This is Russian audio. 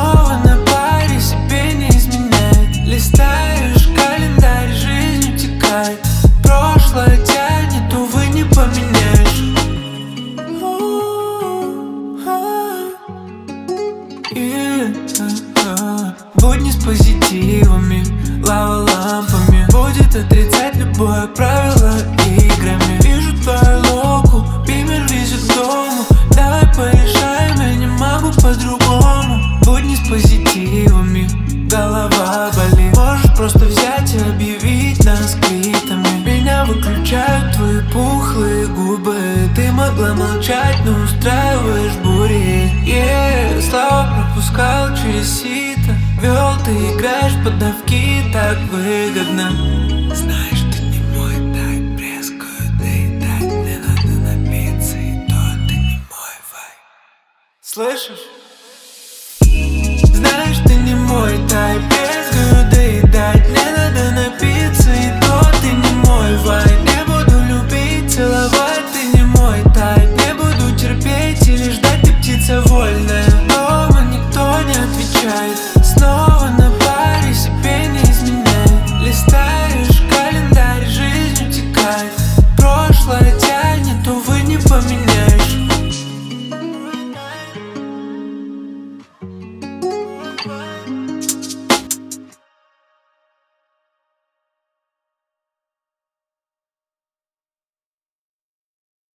снова на паре, себе не изменяет. Листаешь календарь, жизнь утекает. Прошлое тянет, увы, не поменяешь. Будни с позитивами, лава-лампами. Будет отрицать любое правило играми. Вижу твою локу, бимер везет к дому. Давай порешаем, я не могу по-другому. Будни с позитивами, голова болит. Можешь просто взять и объявить нас квитами. Меня выключают твои пухлые губы. Ты могла молчать, но устраиваешь бури. Слова пропускал через сито. Вел, ты играешь поддавки, так выгодно. Знаешь, ты не мой тайп, резкую доедать. Мне надо напиться, и то ты не мой вайб. Слышишь?